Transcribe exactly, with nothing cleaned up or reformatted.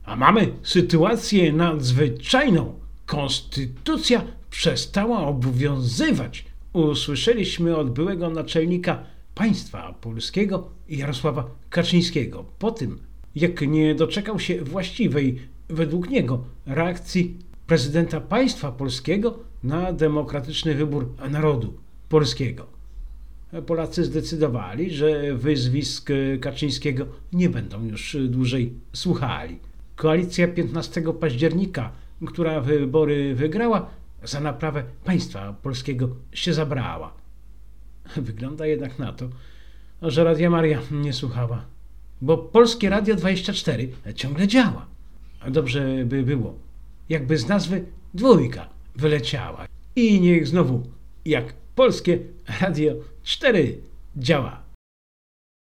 A mamy sytuację nadzwyczajną. Konstytucja przestała obowiązywać. Usłyszeliśmy od byłego naczelnika państwa polskiego Jarosława Kaczyńskiego po tym, jak nie doczekał się właściwej, według niego, reakcji prezydenta państwa polskiego na demokratyczny wybór narodu polskiego. Polacy zdecydowali, że wyzwisk Kaczyńskiego nie będą już dłużej słuchali. Koalicja piętnastego października, która wybory wygrała, za naprawę państwa polskiego się zabrała. Wygląda jednak na to, że Radia Maria nie słuchała, bo Polskie Radio dwadzieścia cztery ciągle działa. Dobrze by było, jakby z nazwy dwójka wyleciała i niech znowu jak Polskie Radio cztery działa.